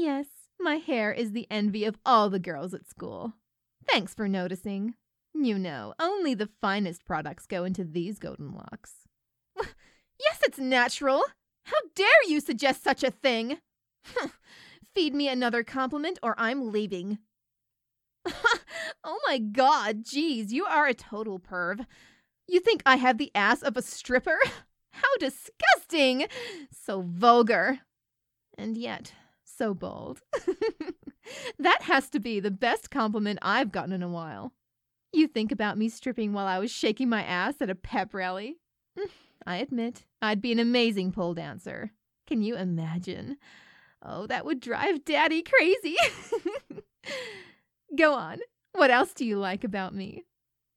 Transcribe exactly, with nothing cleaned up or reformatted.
Yes, my hair is the envy of all the girls at school. Thanks for noticing. You know, only the finest products go into these golden locks. Yes, it's natural. How dare you suggest such a thing? Feed me another compliment or I'm leaving. Oh my god, geez, you are a total perv. You think I have the ass of a stripper? How disgusting! So vulgar. And yet, so bold. That has to be the best compliment I've gotten in a while. You think about me stripping while I was shaking my ass at a pep rally? I admit, I'd be an amazing pole dancer. Can you imagine? Oh, that would drive Daddy crazy. Go on. What else do you like about me?